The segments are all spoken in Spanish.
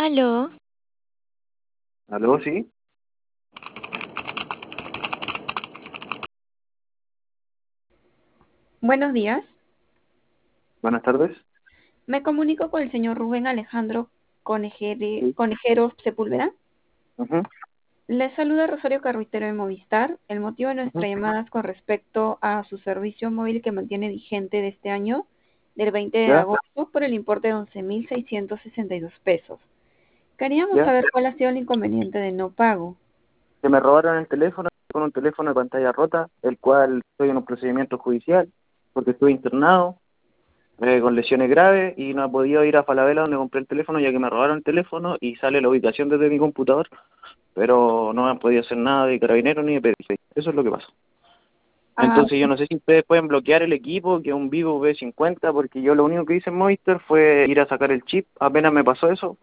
Aló, ¿Aló? Sí. Buenos días. Buenas tardes. Me comunico con el señor Rubén Alejandro Sí. Conejero Sepúlveda. Ujú, Le saluda Rosario Carruitero de Movistar. El motivo de ujú. nuestra llamada es con respecto a su servicio móvil que mantiene vigente de este año, del 20 de ¿Ya? agosto, por el importe de 11.662 pesos. Queríamos ¿Ya? saber cuál ha sido el inconveniente de no pago. Que me robaron el teléfono con un teléfono de pantalla rota, el cual estoy en un procedimiento judicial porque estuve internado con lesiones graves y no he podido ir a Falabella donde compré el teléfono ya que me robaron el teléfono y sale la ubicación desde mi computador, pero no me han podido hacer nada de carabinero ni de PDI. Eso es lo que pasa. Ah, Entonces yo no sé si ustedes pueden bloquear el equipo, que es un Vivo V50, porque yo lo único que hice en Movistar fue ir a sacar el chip, apenas me pasó eso,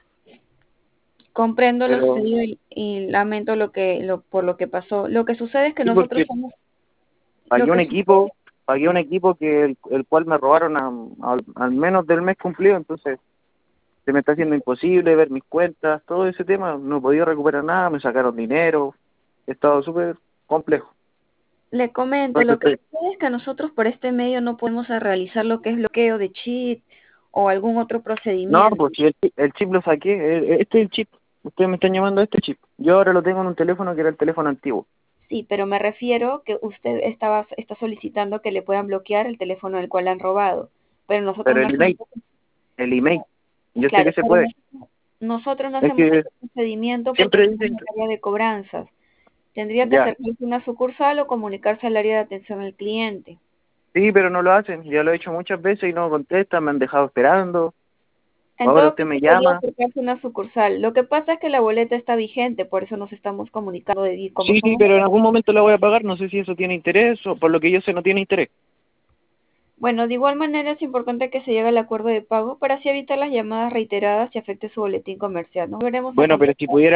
comprendo lo pero sucedido y lamento por lo que pasó. Lo que sucede es que sí, nosotros porque somos, lo pagué un que equipo, pagué un equipo que el cual me robaron al menos del mes cumplido, entonces se me está haciendo imposible ver mis cuentas, todo ese tema, no he podido recuperar nada, me sacaron dinero, he estado súper complejo. Le comento, Entonces lo que sucede es que nosotros por este medio no podemos realizar lo que es bloqueo de chip o algún otro no, procedimiento. pues si el chip lo saqué, este es el chip, ustedes me están llamando a este chip. Yo ahora lo tengo en un teléfono que era el teléfono antiguo, Sí, pero me refiero que usted está solicitando que le puedan bloquear el teléfono del cual han robado. Pero nosotros pero no hacemos, el email, yo sé claro, que se pero puede. nosotros no Es hacemos que ese procedimiento porque siempre somos dicen, el área de cobranzas. Tendría que ya, acercarse a una sucursal o comunicarse al área de atención al cliente. sí, pero no lo hacen, ya lo he hecho muchas veces y no contestan, me han dejado esperando. En Ahora todo usted caso, me podría llama. acercarse a una sucursal. Lo que pasa es que la boleta está vigente, por eso nos estamos comunicando y como Sí, sí, somos. pero en algún momento la voy a pagar. No sé si eso tiene interés o por lo que yo sé no tiene interés. Bueno, de igual manera es importante que se llegue al acuerdo de pago para así evitar las llamadas reiteradas y afecte su boletín comercial. Nos veremos a Bueno, pero si contactar. pudiera